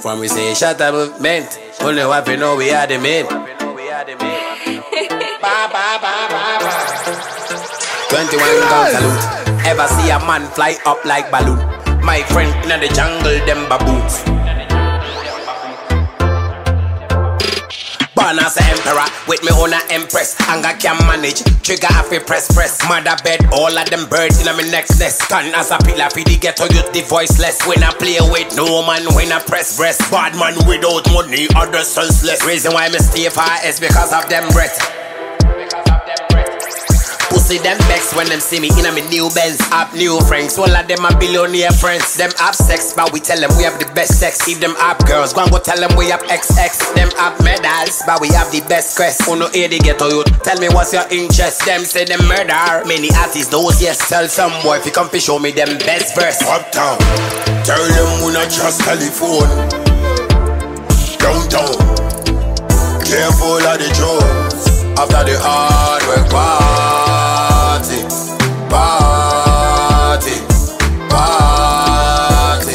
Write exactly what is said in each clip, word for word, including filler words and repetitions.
From we say shut up movement, only what we know we are the men. twenty-one gun salute. Ever see a man fly up like balloon? My friend in the jungle, them baboons. Born as an emperor, with me own a empress. Anger can manage, trigger have to press press. Mother bed, all of them birds in my next nest. Stand as a pillar for the ghetto youth, the voiceless. When I play with no man, when I press breast. Bad man without money, other senseless. Reason why me stay far is because of them breath. Pussy them vex when them see me in a me new Benz. Have new friends, all of them are billionaire friends. Them have sex, but we tell them we have the best sex. If them have girls, go and go tell them we have X X. Them have medals, but we have the best crest. Who no hear the ghetto youth, tell me what's your interest. Them say them murder, many artists those yes. Tell some boy if you come to show me them best verse. Uptown, tell them we not just telephone. Downtown, careful of the drones. After the hard work party, party, party,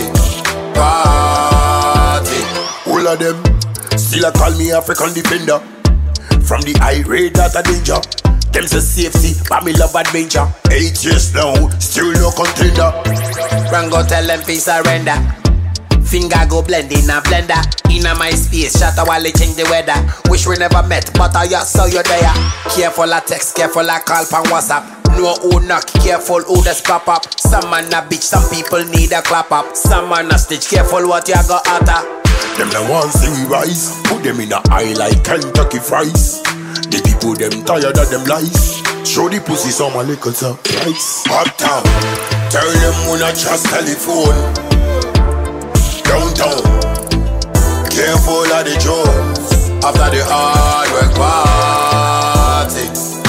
party. All of them still a call me African defender. From the high rate that a danger. Them say safety, but me love adventure. Eight years now, still no contender. Rango tell them fi surrender. Finger go blend in a blender. Inna my space, shatter while they change the weather. Wish we never met, but I just saw you there. Careful a text, careful a call pan WhatsApp. No who knock, careful who just pop up. Some man a bitch, some people need a clap up. Some man a stitch, careful what you got utter. Them the ones see we rise, put them in a eye like Kentucky fries. The people them tired of them lies. Show the pussy some a little surprise. Uptown, tell them we not just telephone. Downtown, careful of the drones. After the hard work party,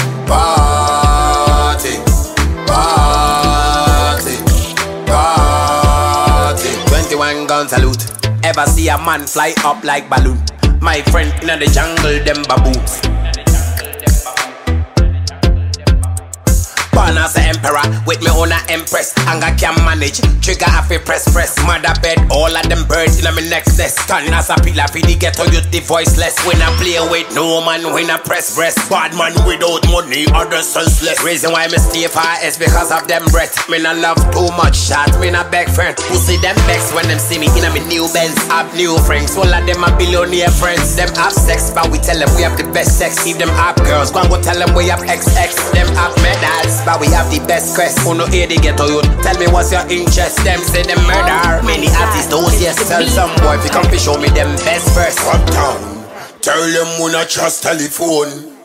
party, party, party. twenty-one gun salute. Ever see a man fly up like balloon? My friend in the jungle, them baboons. Born as an emperor, with me own a empress. Anger can manage, trigger have to press press. Mother bed, all of them birds in my next nest. Stand as a pillar for the ghetto youth, the voiceless. When I play with no man, when I press breast. Bad man without money, other senseless. Reason why me stay far is because of them breath. Me not love too much shot, me not beg friend. Pussy them vex when them see me in a me new Benz. Have new friends, all of them are billionaire friends. Them have sex, but we tell them we have the best sex. If them have girls, go and go tell them we have X X. Them have medals, but we have the best crest. Who no hear the ghetto youth, tell me what's your interest. Them say them murder, many artists those yes. Tell some boy if you come to show me them best verse. Uptown, tell them we not just telephone.